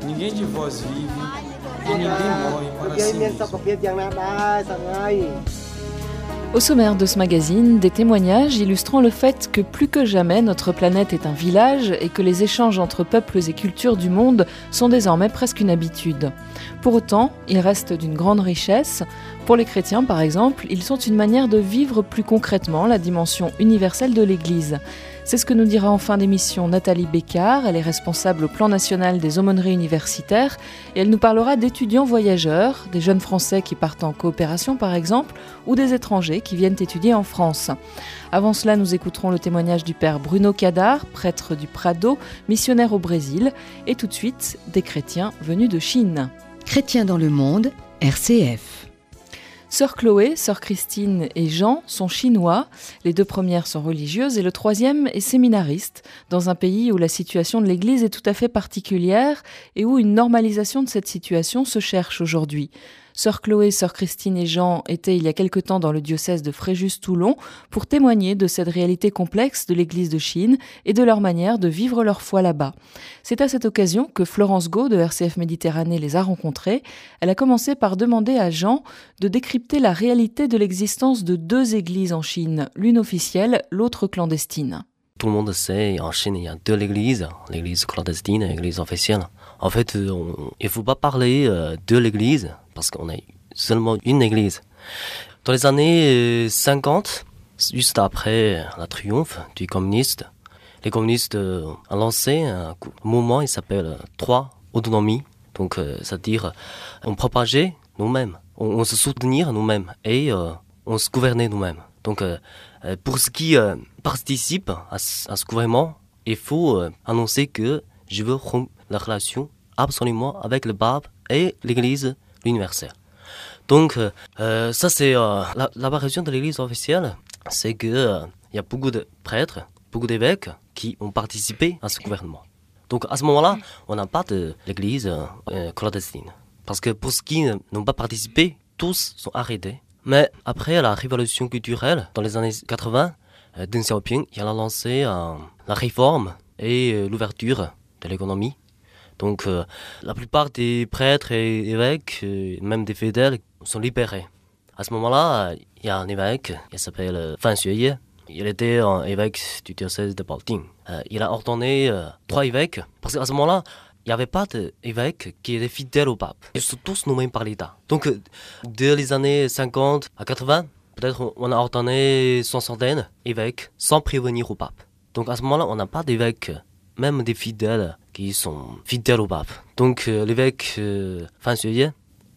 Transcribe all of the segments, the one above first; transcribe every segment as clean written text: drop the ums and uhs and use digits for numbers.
Ninguém de vós vive e ninguém morre para si mesmo. Au sommaire de ce magazine, des témoignages illustrant le fait que plus que jamais notre planète est un village et que les échanges entre peuples et cultures du monde sont désormais presque une habitude. Pour autant, ils restent d'une grande richesse. Pour les chrétiens, par exemple, ils sont une manière de vivre plus concrètement la dimension universelle de l'Église. C'est ce que nous dira en fin d'émission Nathalie Bécard. Elle est responsable au plan national des aumôneries universitaires et elle nous parlera d'étudiants voyageurs, des jeunes Français qui partent en coopération par exemple, ou des étrangers qui viennent étudier en France. Avant cela, nous écouterons le témoignage du père Bruno Cadar, prêtre du Prado, missionnaire au Brésil, et tout de suite, des chrétiens venus de Chine. Chrétiens dans le monde, RCF. Sœur Chloé, sœur Christine et Jean sont chinois. Les deux premières sont religieuses et le troisième est séminariste, dans un pays où la situation de l'Église est tout à fait particulière et où une normalisation de cette situation se cherche aujourd'hui. Sœur Chloé, sœur Christine et Jean étaient il y a quelque temps dans le diocèse de Fréjus-Toulon pour témoigner de cette réalité complexe de l'Église de Chine et de leur manière de vivre leur foi là-bas. C'est à cette occasion que Florence Gau de RCF Méditerranée les a rencontrés. Elle a commencé par demander à Jean de décrypter la réalité de l'existence de deux églises en Chine, l'une officielle, l'autre clandestine. Tout le monde sait, en Chine, il y a deux églises, l'église clandestine et l'église officielle. En fait, il ne faut pas parler de l'église, parce qu'on a seulement une église. Dans les années 50, juste après le triomphe du communiste, les communistes ont lancé un mouvement, il s'appelle Trois autonomies. Donc, c'est-à-dire, on propageait nous-mêmes, on se soutenir nous-mêmes et on se gouvernait nous-mêmes. Donc, pour ce qui participe à ce gouvernement, il faut annoncer que je veux rompre la relation absolument avec le pape et l'église universelle. Donc, ça c'est l'apparition de l'église officielle, c'est que il y a beaucoup de prêtres, beaucoup d'évêques qui ont participé à ce gouvernement. Donc, à ce moment-là, on n'a pas de l'église clandestine. Parce que pour ceux qui n'ont pas participé, tous sont arrêtés. Mais après la révolution culturelle, dans les années 80, Deng Xiaoping il a lancé la réforme et l'ouverture de l'économie. Donc la plupart des prêtres et évêques, même des fidèles, sont libérés. À ce moment-là, il y a un évêque, il s'appelle Fan Xueye. Il était un évêque du diocèse de Baoting. Il a ordonné 3 évêques, parce qu'à ce moment-là, il n'y avait pas d'évêques qui étaient fidèles au pape. Ils sont tous nommés par l'État. Donc, dès les années 50 à 80, peut-être on a ordonné 100 d'évêques sans prévenir au pape. Donc, à ce moment-là, on n'a pas d'évêques, même des fidèles qui sont fidèles au pape. Donc, l'évêque Fan Xueye,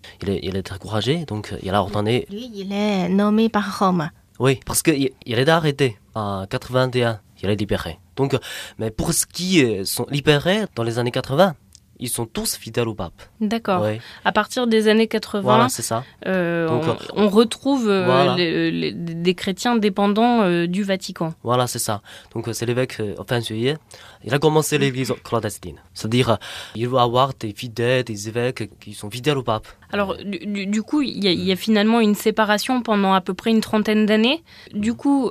il est très courageux, donc il a ordonné... Lui, il est nommé par Rome. Oui, parce qu'il est arrêté en 81, il est libéré. Donc, mais pour ce qui sont libérés dans les années 80, ils sont tous fidèles au pape. D'accord. Ouais. À partir des années 80, voilà, c'est ça. Donc, on retrouve voilà. des chrétiens dépendants du Vatican. Voilà, c'est ça. Donc c'est l'évêque Fan Xueye. Il a commencé l'église clandestine. C'est-à-dire, il va avoir des fidèles, des évêques qui sont fidèles au pape. Alors, du coup, il y a finalement une séparation pendant à peu près une trentaine d'années. Du coup,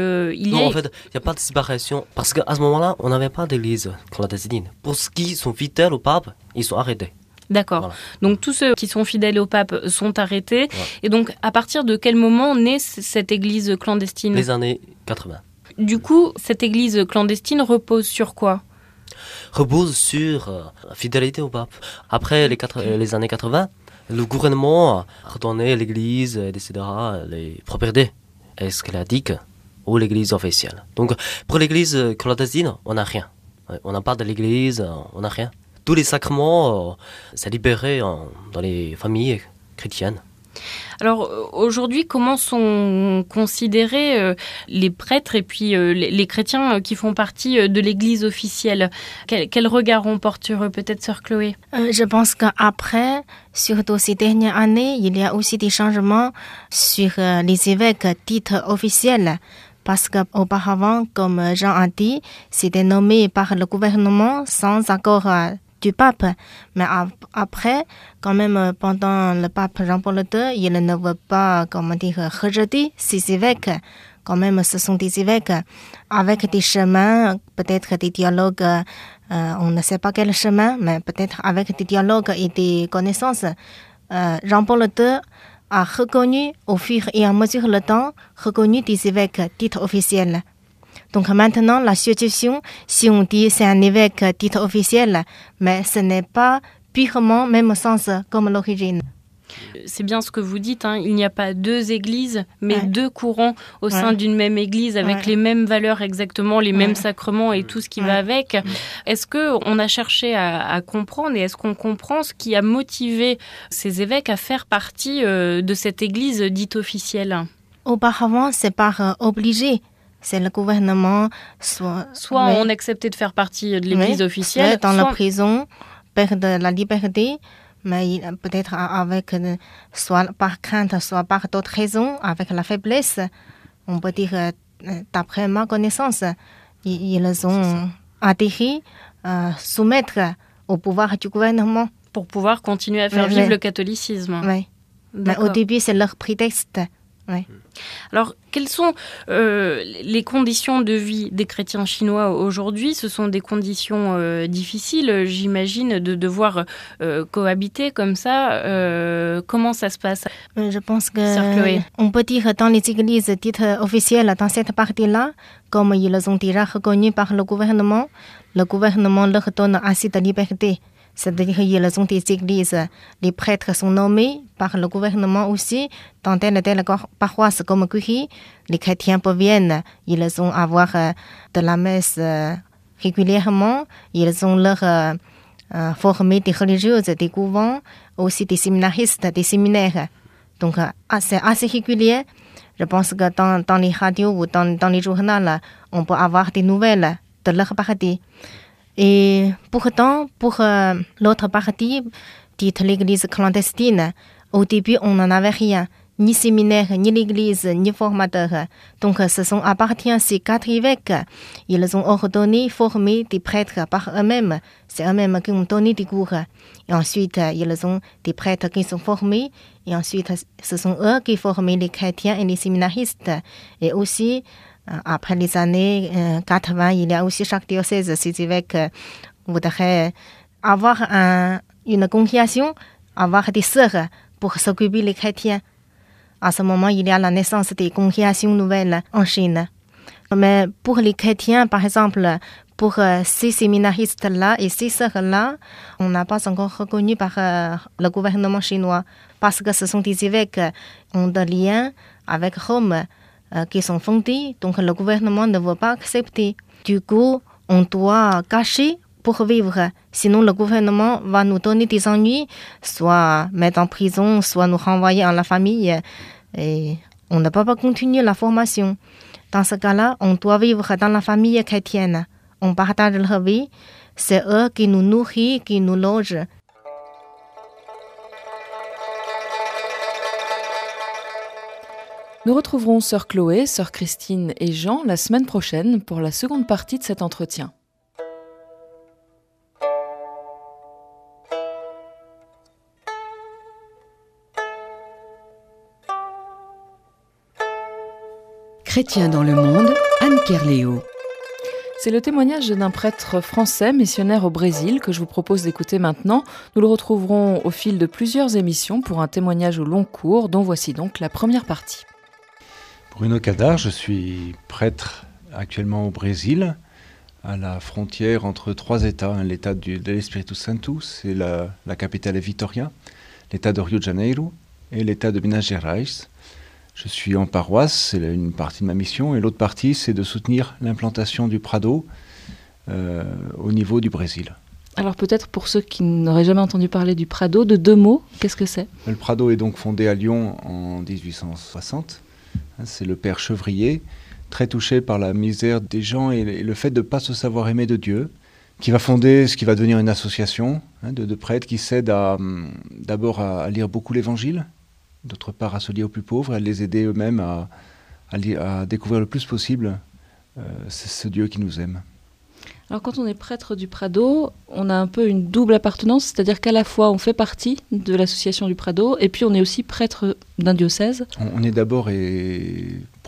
en fait, il n'y a pas de séparation. Parce qu'à ce moment-là, on n'avait pas d'église clandestine. Pour ceux qui sont fidèles au pape, ils sont arrêtés. D'accord. Voilà. Donc, tous ceux qui sont fidèles au pape sont arrêtés. Voilà. Et donc, à partir de quel moment naît cette église clandestine ? Les années 80. Du coup, cette église clandestine repose sur quoi ? Repose sur la fidélité au pape. Après les années 80, le gouvernement a redonné l'église, etc., les propriétés ecclésiastiques ou l'église officielle. Donc, pour l'église clandestine, on n'a rien. On n'a pas de l'église, on n'a rien. Tous les sacrements, c'est libéré dans les familles chrétiennes. Alors aujourd'hui, comment sont considérés les prêtres et puis les chrétiens qui font partie de l'église officielle ? Quel regard on porte sur eux, peut-être sœur Chloé ? Je pense qu'après, surtout ces dernières années, il y a aussi des changements sur les évêques titres officiels. Parce qu'auparavant, comme Jean a dit, c'était nommé par le gouvernement sans accord du pape. Mais après, quand même, pendant le pape Jean-Paul II, il ne veut pas, rejeter ces évêques quand même, ce sont des évêques avec des chemins, peut-être des dialogues, on ne sait pas quel chemin, mais peut-être avec des dialogues et des connaissances. Jean-Paul II a reconnu, au fur et à mesure le temps, reconnu des évêques titres officiels. Donc maintenant, la situation, si on dit c'est un évêque titre officiel, mais ce n'est pas purement même sens comme l'origine. C'est bien ce que vous dites, hein. Il n'y a pas deux églises, mais deux courants au sein d'une même église avec les mêmes valeurs exactement, les mêmes sacrements et tout ce qui va avec. Est-ce qu'on a cherché à comprendre et est-ce qu'on comprend ce qui a motivé ces évêques à faire partie de cette église dite officielle ? Auparavant, c'est par obligé. C'est le gouvernement, soit on acceptait de faire partie de l'église officielle, dans la prison, perdre la liberté. Mais peut-être avec, soit par crainte, soit par d'autres raisons, avec la faiblesse, on peut dire, d'après ma connaissance, ils ont adhéré, soumettre au pouvoir du gouvernement. Pour pouvoir continuer à faire vivre le catholicisme. Oui. Mais au début, c'est leur prétexte. Oui. Alors, quelles sont les conditions de vie des chrétiens chinois aujourd'hui ? Ce sont des conditions difficiles, j'imagine, de devoir cohabiter comme ça. Comment ça se passe ? Je pense qu'on peut dire dans les églises dites officielles, dans cette partie-là, comme ils ont déjà reconnu par le gouvernement leur donne assez de liberté. C'est-à-dire qu'ils ont des églises, les prêtres sont nommés par le gouvernement aussi, dans telle paroisse comme Curie, les chrétiens viennent, ils ont avoir de la messe régulièrement, ils ont leur formé des religieuses, des couvents, aussi des séminaristes, des séminaires. Donc c'est assez régulier. Je pense que dans les radios ou dans les journaux, on peut avoir des nouvelles de leur partie. Et pourtant, pour l'autre partie, dite l'église clandestine, au début, on n'en avait rien, ni séminaire, ni l'église, ni formateur. Donc, ce sont à partir de ces 4 évêques, ils ont ordonné, formé des prêtres par eux-mêmes. C'est eux-mêmes qui ont donné des cours. Et ensuite, ils ont des prêtres qui sont formés. Et ensuite, ce sont eux qui forment les chrétiens et les séminaristes. Et aussi, après les années 80, il y a aussi chaque diocèse, ces évêques voudraient avoir une congrégation, avoir des sœurs pour s'occuper des chrétiens. À ce moment, il y a la naissance des congrégations nouvelles en Chine. Mais pour les chrétiens, par exemple, pour ces séminaristes-là et ces sœurs-là, on n'a pas encore reconnu par le gouvernement chinois parce que ce sont des évêques qui ont des liens avec Rome qui sont fondés, donc le gouvernement ne veut pas accepter. Du coup, on doit cacher pour vivre, sinon le gouvernement va nous donner des ennuis, soit mettre en prison, soit nous renvoyer à la famille, et on ne peut pas continuer la formation. Dans ce cas-là, on doit vivre dans la famille chrétienne. On partage leur vie, c'est eux qui nous nourrissent, qui nous logent. Nous retrouverons sœur Chloé, sœur Christine et Jean la semaine prochaine pour la seconde partie de cet entretien. Chrétien dans le monde, Anne Kerléo. C'est le témoignage d'un prêtre français missionnaire au Brésil que je vous propose d'écouter maintenant. Nous le retrouverons au fil de plusieurs émissions pour un témoignage au long cours, dont voici donc la première partie. Bruno Cadar, je suis prêtre actuellement au Brésil, à la frontière entre 3 États. L'État de l'Espírito Santo, c'est la capitale est Vitória, l'État de Rio de Janeiro et l'État de Minas Gerais. Je suis en paroisse, c'est une partie de ma mission, et l'autre partie, c'est de soutenir l'implantation du Prado au niveau du Brésil. Alors peut-être pour ceux qui n'auraient jamais entendu parler du Prado, de 2 mots, qu'est-ce que c'est ? Le Prado est donc fondé à Lyon en 1860. C'est le père Chevrier, très touché par la misère des gens et le fait de ne pas se savoir aimer de Dieu, qui va fonder ce qui va devenir une association de prêtres qui s'aident d'abord à lire beaucoup l'Évangile, d'autre part à se lier aux plus pauvres, à les aider eux-mêmes à découvrir le plus possible ce Dieu qui nous aime. Alors quand on est prêtre du Prado, on a un peu une double appartenance, c'est-à-dire qu'à la fois on fait partie de l'association du Prado et puis on est aussi prêtre d'un diocèse. On est d'abord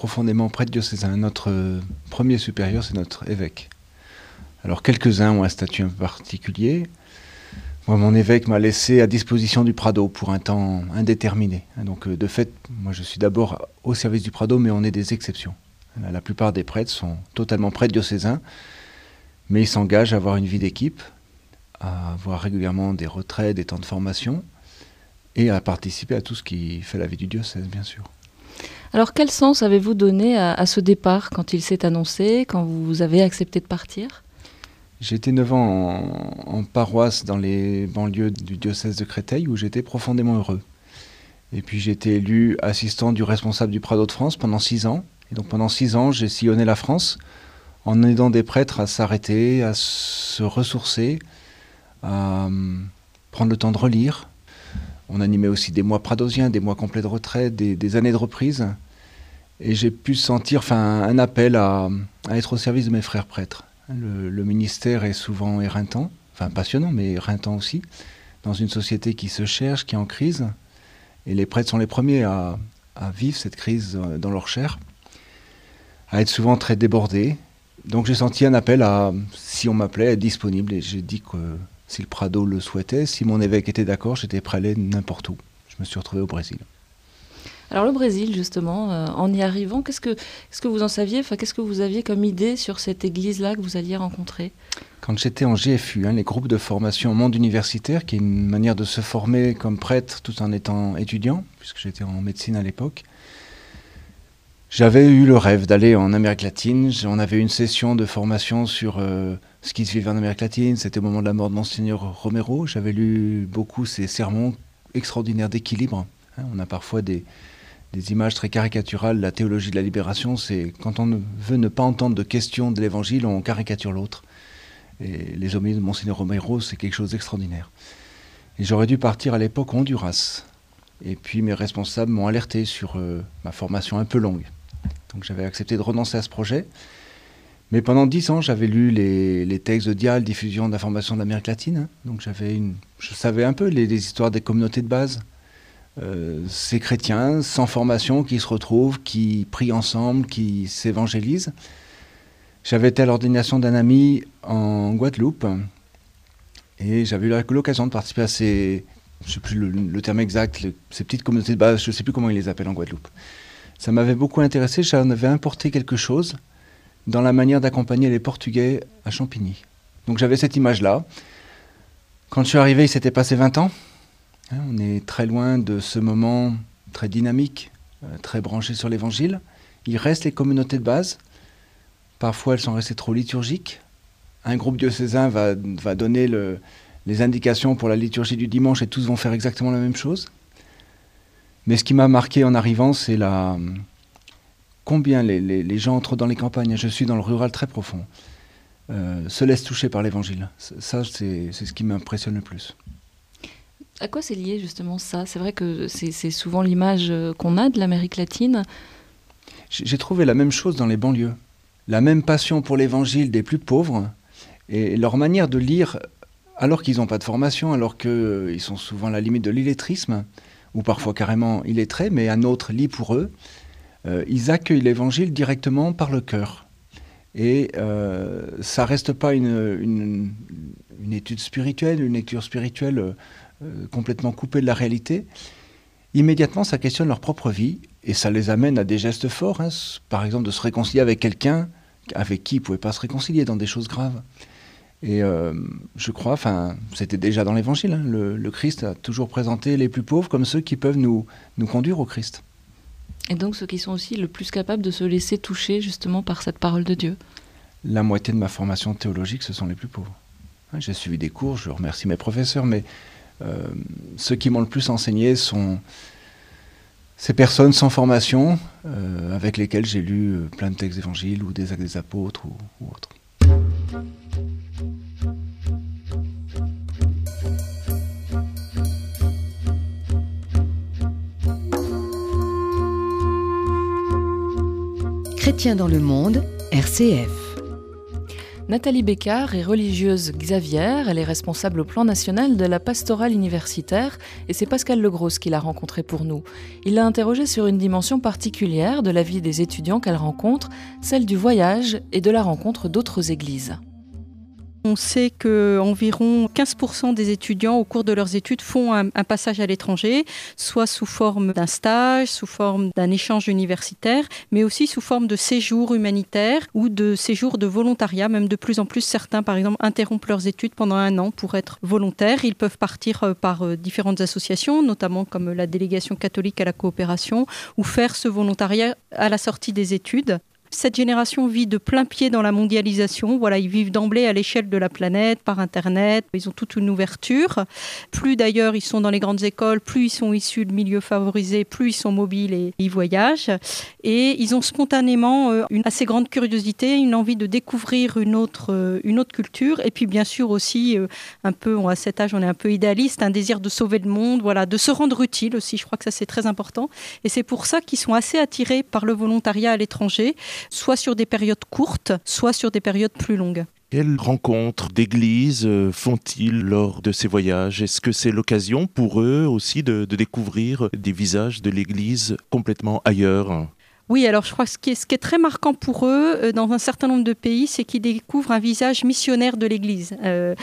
profondément prêtre diocésain. Notre premier supérieur, c'est notre évêque. Alors quelques-uns ont un statut un peu particulier. Moi, mon évêque m'a laissé à disposition du Prado pour un temps indéterminé. Donc de fait, moi je suis d'abord au service du Prado, mais on est des exceptions. La plupart des prêtres sont totalement prêtres diocésains, mais ils s'engagent à avoir une vie d'équipe, à avoir régulièrement des retraits, des temps de formation, et à participer à tout ce qui fait la vie du diocèse, bien sûr. Alors quel sens avez-vous donné à ce départ quand il s'est annoncé, quand vous avez accepté de partir ? J'ai été 9 ans en paroisse dans les banlieues du diocèse de Créteil où j'étais profondément heureux. Et puis j'ai été élu assistant du responsable du Prado de France pendant 6 ans. Et donc pendant 6 ans, j'ai sillonné la France en aidant des prêtres à s'arrêter, à se ressourcer, à prendre le temps de relire. On animait aussi des mois pradosiens, des mois complets de retraite, des années de reprise. Et j'ai pu sentir un appel à être au service de mes frères prêtres. Le ministère est souvent éreintant, passionnant, mais éreintant aussi, dans une société qui se cherche, qui est en crise. Et les prêtres sont les premiers à vivre cette crise dans leur chair, à être souvent très débordés. Donc j'ai senti un appel à, si on m'appelait, à être disponible. Et j'ai dit que si le Prado le souhaitait, si mon évêque était d'accord, j'étais prêt à aller n'importe où. Je me suis retrouvé au Brésil. Alors le Brésil, justement, en y arrivant, qu'est-ce que vous en saviez ? Qu'est-ce que vous aviez comme idée sur cette église-là que vous alliez rencontrer ? Quand j'étais en GFU, les groupes de formation au monde universitaire, qui est une manière de se former comme prêtre tout en étant étudiant, puisque j'étais en médecine à l'époque, j'avais eu le rêve d'aller en Amérique latine. On avait une session de formation sur ce qui se vivait en Amérique latine. C'était au moment de la mort de Monseigneur Romero. J'avais lu beaucoup ces sermons extraordinaires d'équilibre. On a parfois des images très caricaturales. La théologie de la libération, c'est quand on veut ne pas entendre de questions de l'évangile, on caricature l'autre. Et les homélies de Monseigneur Romero, c'est quelque chose d'extraordinaire. Et j'aurais dû partir à l'époque au Honduras. Et puis mes responsables m'ont alerté sur ma formation un peu longue. Donc j'avais accepté de renoncer à ce projet. Mais pendant 10 ans, j'avais lu les textes de Dial, diffusion d'informations d'Amérique latine. Donc je savais un peu les histoires des communautés de base. Ces chrétiens sans formation qui se retrouvent, qui prient ensemble, qui s'évangélisent. J'avais été à l'ordination d'un ami en Guadeloupe et j'avais eu l'occasion de participer à ces, je ne sais plus le terme exact, ces petites communautés de base, je ne sais plus comment ils les appellent en Guadeloupe. Ça m'avait beaucoup intéressé, j'en avais importé quelque chose dans la manière d'accompagner les Portugais à Champigny. Donc j'avais cette image-là. Quand je suis arrivé, il s'était passé 20 ans. On est très loin de ce moment très dynamique, très branché sur l'évangile. Il reste les communautés de base. Parfois, elles sont restées trop liturgiques. Un groupe diocésain va donner les indications pour la liturgie du dimanche et tous vont faire exactement la même chose. Mais ce qui m'a marqué en arrivant, c'est combien les gens entrent dans les campagnes. Je suis dans le rural très profond. Se laissent toucher par l'évangile. Ça, c'est ce qui m'impressionne le plus. À quoi c'est lié justement ça ? C'est vrai que c'est souvent l'image qu'on a de l'Amérique latine. J'ai trouvé la même chose dans les banlieues. La même passion pour l'évangile des plus pauvres et leur manière de lire alors qu'ils n'ont pas de formation, alors qu'ils sont souvent à la limite de l'illettrisme, ou parfois carrément illettrés, mais un autre lit pour eux. Ils accueillent l'évangile directement par le cœur. Et ça ne reste pas une étude spirituelle, une lecture spirituelle complètement coupée de la réalité. Immédiatement, ça questionne leur propre vie et ça les amène à des gestes forts. Par exemple, de se réconcilier avec quelqu'un avec qui ils ne pouvaient pas se réconcilier dans des choses graves. Et je crois, c'était déjà dans l'Évangile, le Christ a toujours présenté les plus pauvres comme ceux qui peuvent nous conduire au Christ. Et donc ceux qui sont aussi le plus capables de se laisser toucher justement par cette parole de Dieu. La moitié de ma formation théologique, ce sont les plus pauvres. J'ai suivi des cours, je remercie mes professeurs, mais ceux qui m'ont le plus enseigné sont ces personnes sans formation, avec lesquelles j'ai lu plein de textes d'évangile ou des actes des apôtres ou autres. Chrétiens dans le monde, RCF. Nathalie Bécard est religieuse Xavier, elle est responsable au plan national de la pastorale universitaire et c'est Pascal Legros qui l'a rencontrée pour nous. Il l'a interrogée sur une dimension particulière de la vie des étudiants qu'elle rencontre, celle du voyage et de la rencontre d'autres églises. On sait qu'environ 15% des étudiants au cours de leurs études font un passage à l'étranger, soit sous forme d'un stage, sous forme d'un échange universitaire, mais aussi sous forme de séjour humanitaire ou de séjour de volontariat. Même de plus en plus, certains, par exemple, interrompent leurs études pendant 1 an pour être volontaires. Ils peuvent partir par différentes associations, notamment comme la Délégation catholique à la coopération, ou faire ce volontariat à la sortie des études. Cette génération vit de plein pied dans la mondialisation. Voilà, ils vivent d'emblée à l'échelle de la planète, par Internet. Ils ont toute une ouverture. Plus d'ailleurs ils sont dans les grandes écoles, plus ils sont issus de milieux favorisés, plus ils sont mobiles et ils voyagent. Et ils ont spontanément une assez grande curiosité, une envie de découvrir une autre culture. Et puis bien sûr aussi, un peu, à cet âge on est un peu idéaliste, un désir de sauver le monde, voilà, de se rendre utile aussi. Je crois que ça c'est très important. Et c'est pour ça qu'ils sont assez attirés par le volontariat à l'étranger, soit sur des périodes courtes, soit sur des périodes plus longues. Quelles rencontres d'églises font-ils lors de ces voyages ? Est-ce que c'est l'occasion pour eux aussi de découvrir des visages de l'église complètement ailleurs ? Oui, alors je crois que ce qui est très marquant pour eux, dans un certain nombre de pays, c'est qu'ils découvrent un visage missionnaire de l'Église.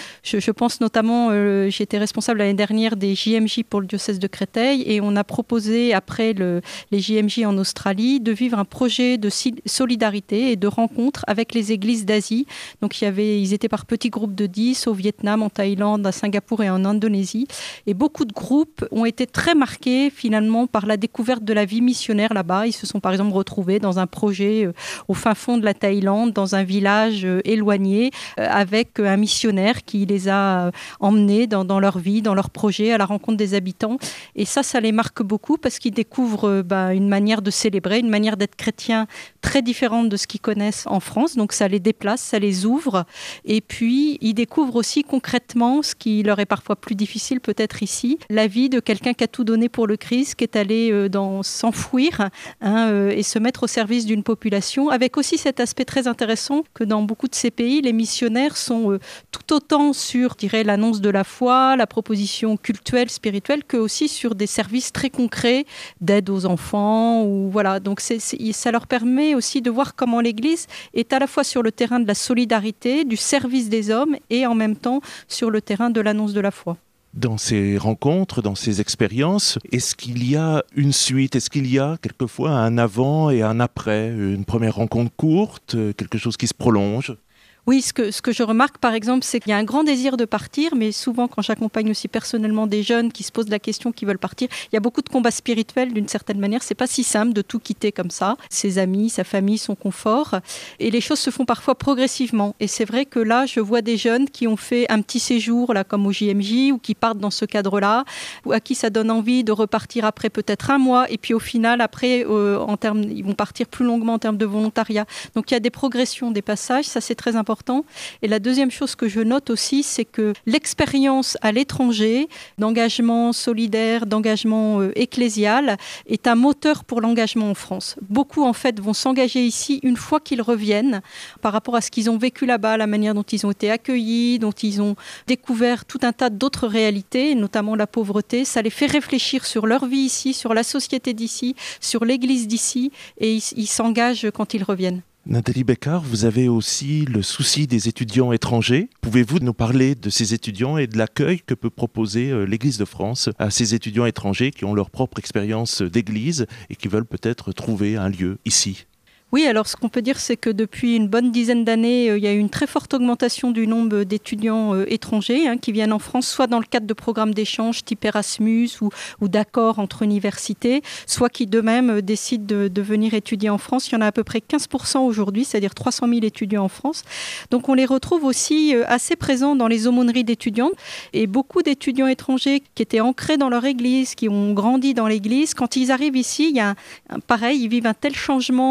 Je pense notamment, j'étais responsable l'année dernière des JMJ pour le diocèse de Créteil et on a proposé, après les JMJ en Australie, de vivre un projet de solidarité et de rencontre avec les églises d'Asie. Donc ils étaient par petits groupes de 10 au Vietnam, en Thaïlande, à Singapour et en Indonésie. Et beaucoup de groupes ont été très marqués finalement par la découverte de la vie missionnaire là-bas. Ils se sont par exemple retrouvés dans un projet au fin fond de la Thaïlande, dans un village éloigné, avec un missionnaire qui les a emmenés dans leur vie, dans leur projet, à la rencontre des habitants. Et ça les marque beaucoup parce qu'ils découvrent une manière de célébrer, une manière d'être chrétien très différente de ce qu'ils connaissent en France. Donc ça les déplace, ça les ouvre. Et puis, ils découvrent aussi concrètement, ce qui leur est parfois plus difficile peut-être ici, la vie de quelqu'un qui a tout donné pour le Christ, qui est allé s'enfouir et se mettre au service d'une population, avec aussi cet aspect très intéressant que dans beaucoup de ces pays, les missionnaires sont tout autant sur, je dirais, l'annonce de la foi, la proposition cultuelle, spirituelle, que aussi sur des services très concrets d'aide aux enfants. Ou voilà. Donc ça leur permet aussi de voir comment l'Église est à la fois sur le terrain de la solidarité, du service des hommes et en même temps sur le terrain de l'annonce de la foi. Dans ces rencontres, dans ces expériences, est-ce qu'il y a une suite ? Est-ce qu'il y a quelquefois un avant et un après ? Une première rencontre courte, quelque chose qui se prolonge ? Oui, ce que je remarque par exemple, c'est qu'il y a un grand désir de partir, mais souvent quand j'accompagne aussi personnellement des jeunes qui se posent la question, qui veulent partir, il y a beaucoup de combats spirituels d'une certaine manière. C'est pas si simple de tout quitter comme ça, ses amis, sa famille, son confort, et les choses se font parfois progressivement. Et c'est vrai que là, je vois des jeunes qui ont fait un petit séjour là, comme au JMJ, ou qui partent dans ce cadre-là, ou à qui ça donne envie de repartir après peut-être 1 mois, et puis au final, après, ils vont partir plus longuement en termes de volontariat. Donc il y a des progressions, des passages, ça c'est très important. Et la deuxième chose que je note aussi, c'est que l'expérience à l'étranger, d'engagement solidaire, d'engagement ecclésial, est un moteur pour l'engagement en France. Beaucoup, en fait, vont s'engager ici une fois qu'ils reviennent, par rapport à ce qu'ils ont vécu là-bas, la manière dont ils ont été accueillis, dont ils ont découvert tout un tas d'autres réalités, notamment la pauvreté. Ça les fait réfléchir sur leur vie ici, sur la société d'ici, sur l'Église d'ici, et ils s'engagent quand ils reviennent. Nathalie Bécard, vous avez aussi le souci des étudiants étrangers. Pouvez-vous nous parler de ces étudiants et de l'accueil que peut proposer l'Église de France à ces étudiants étrangers qui ont leur propre expérience d'église et qui veulent peut-être trouver un lieu ici ? Oui, alors ce qu'on peut dire, c'est que depuis une bonne dizaine d'années, il y a eu une très forte augmentation du nombre d'étudiants étrangers qui viennent en France, soit dans le cadre de programmes d'échange type Erasmus ou d'accords entre universités, soit qui d'eux-mêmes décident de venir étudier en France. Il y en a à peu près 15% aujourd'hui, c'est-à-dire 300 000 étudiants en France. Donc on les retrouve aussi assez présents dans les aumôneries d'étudiants. Et beaucoup d'étudiants étrangers qui étaient ancrés dans leur église, qui ont grandi dans l'église, quand ils arrivent ici, il y a pareil, ils vivent un tel changement,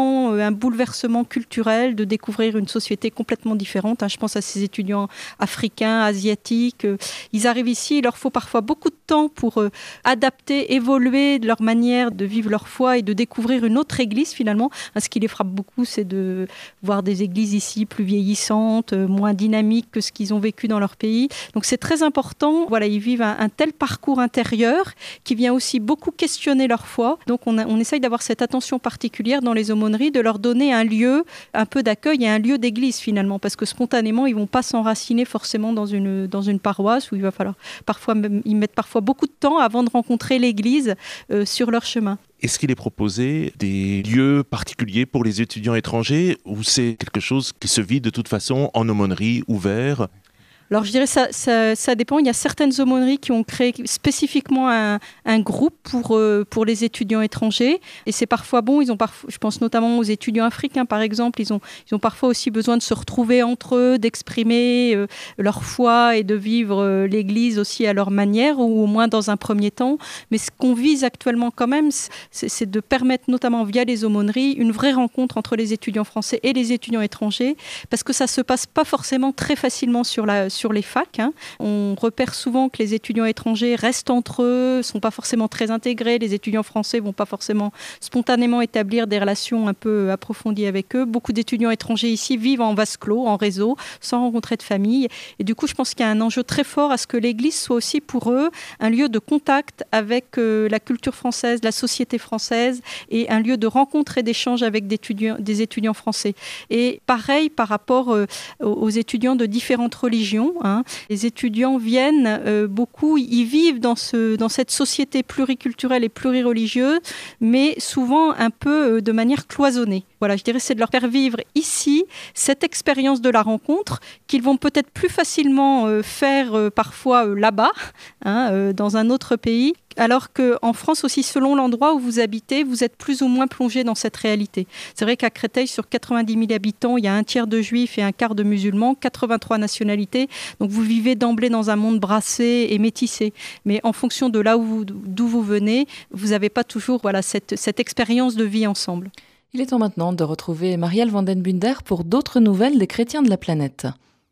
d'un bouleversement culturel, de découvrir une société complètement différente. Je pense à ces étudiants africains, asiatiques. Ils arrivent ici, il leur faut parfois beaucoup de temps pour adapter, évoluer leur manière de vivre leur foi et de découvrir une autre église finalement. Ce qui les frappe beaucoup, c'est de voir des églises ici plus vieillissantes, moins dynamiques que ce qu'ils ont vécu dans leur pays. Donc c'est très important. Voilà, ils vivent un tel parcours intérieur qui vient aussi beaucoup questionner leur foi. Donc on essaye d'avoir cette attention particulière dans les aumôneries, de leur donner un lieu, un peu d'accueil et un lieu d'église finalement, parce que spontanément, ils ne vont pas s'enraciner forcément dans une paroisse où il va falloir ils mettent parfois beaucoup de temps avant de rencontrer l'église sur leur chemin. Est-ce qu'il est proposé des lieux particuliers pour les étudiants étrangers ou c'est quelque chose qui se vit de toute façon en aumônerie, ouvert ? Alors je dirais ça dépend. Il y a certaines aumôneries qui ont créé spécifiquement un groupe pour les étudiants étrangers. Et c'est parfois bon. Je pense notamment aux étudiants africains par exemple. Ils ont parfois aussi besoin de se retrouver entre eux, d'exprimer leur foi et de vivre l'Église aussi à leur manière, ou au moins dans un premier temps. Mais ce qu'on vise actuellement quand même, c'est de permettre notamment via les aumôneries une vraie rencontre entre les étudiants français et les étudiants étrangers, parce que ça se passe pas forcément très facilement sur les facs. On repère souvent que les étudiants étrangers restent entre eux, sont pas forcément très intégrés. Les étudiants français vont pas forcément spontanément établir des relations un peu approfondies avec eux. Beaucoup d'étudiants étrangers ici vivent en vase clos, en réseau, sans rencontrer de famille. Et du coup, je pense qu'il y a un enjeu très fort à ce que l'Église soit aussi pour eux un lieu de contact avec la culture française, la société française, et un lieu de rencontre et d'échange avec des étudiants français. Et pareil par rapport aux étudiants de différentes religions. Les étudiants viennent beaucoup, ils vivent dans cette société pluriculturelle et plurireligieuse, mais souvent un peu de manière cloisonnée. Voilà, je dirais c'est de leur faire vivre ici cette expérience de la rencontre qu'ils vont peut-être plus facilement faire parfois là-bas, dans un autre pays. Alors qu'en France aussi, selon l'endroit où vous habitez, vous êtes plus ou moins plongé dans cette réalité. C'est vrai qu'à Créteil, sur 90 000 habitants, il y a un tiers de juifs et un quart de musulmans, 83 nationalités. Donc vous vivez d'emblée dans un monde brassé et métissé. Mais en fonction de là d'où vous venez, vous n'avez pas toujours cette expérience de vie ensemble. Il est temps maintenant de retrouver Marielle van den Bunder pour d'autres nouvelles des chrétiens de la planète.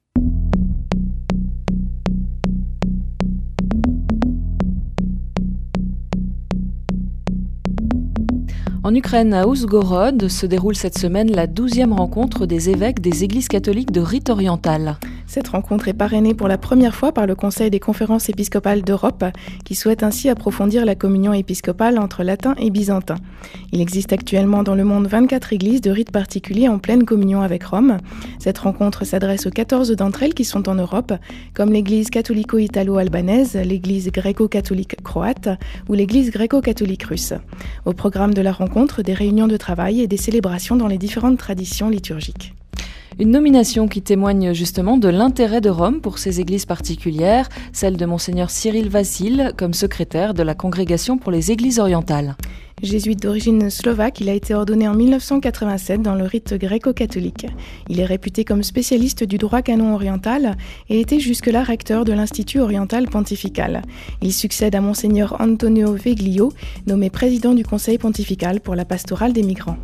En Ukraine, à Ouzgorod, se déroule cette semaine la 12e rencontre des évêques des églises catholiques de rite oriental. Cette rencontre est parrainée pour la première fois par le Conseil des conférences épiscopales d'Europe, qui souhaite ainsi approfondir la communion épiscopale entre latin et byzantin. Il existe actuellement dans le monde 24 églises de rite particulier en pleine communion avec Rome. Cette rencontre s'adresse aux 14 d'entre elles qui sont en Europe, comme l'église catholico-italo-albanaise, l'église gréco-catholique croate ou l'église gréco-catholique russe. Au programme de la rencontre, des réunions de travail et des célébrations dans les différentes traditions liturgiques. Une nomination qui témoigne justement de l'intérêt de Rome pour ces églises particulières, celle de Monseigneur Cyril Vasile comme secrétaire de la Congrégation pour les églises orientales. Jésuite d'origine slovaque, il a été ordonné en 1987 dans le rite gréco-catholique. Il est réputé comme spécialiste du droit canon oriental et était jusque-là recteur de l'Institut oriental pontifical. Il succède à Monseigneur Antonio Veglio, nommé président du Conseil pontifical pour la pastorale des migrants.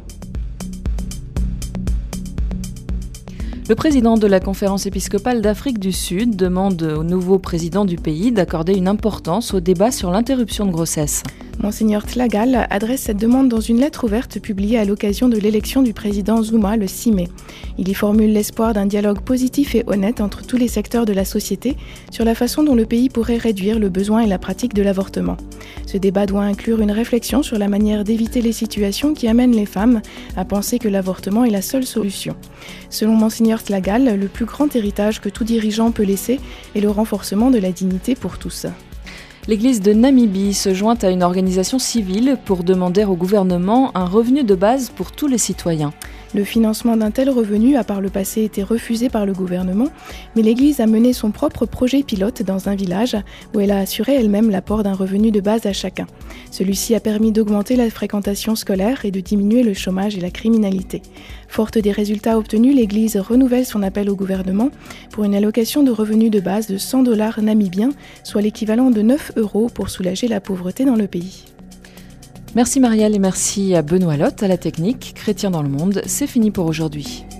Le président de la Conférence épiscopale d'Afrique du Sud demande au nouveau président du pays d'accorder une importance au débat sur l'interruption de grossesse. Monseigneur Tlagal adresse cette demande dans une lettre ouverte publiée à l'occasion de l'élection du président Zuma le 6 mai. Il y formule l'espoir d'un dialogue positif et honnête entre tous les secteurs de la société sur la façon dont le pays pourrait réduire le besoin et la pratique de l'avortement. Ce débat doit inclure une réflexion sur la manière d'éviter les situations qui amènent les femmes à penser que l'avortement est la seule solution. Selon Monseigneur Tlagal, le plus grand héritage que tout dirigeant peut laisser est le renforcement de la dignité pour tous. L'Église de Namibie se joint à une organisation civile pour demander au gouvernement un revenu de base pour tous les citoyens. Le financement d'un tel revenu a par le passé été refusé par le gouvernement, mais l'Église a mené son propre projet pilote dans un village où elle a assuré elle-même l'apport d'un revenu de base à chacun. Celui-ci a permis d'augmenter la fréquentation scolaire et de diminuer le chômage et la criminalité. Forte des résultats obtenus, l'Église renouvelle son appel au gouvernement pour une allocation de revenus de base de $100 namibiens, soit l'équivalent de 9 € pour soulager la pauvreté dans le pays. Merci Marielle et merci à Benoît Lotte à la technique. Chrétien dans le monde, c'est fini pour aujourd'hui.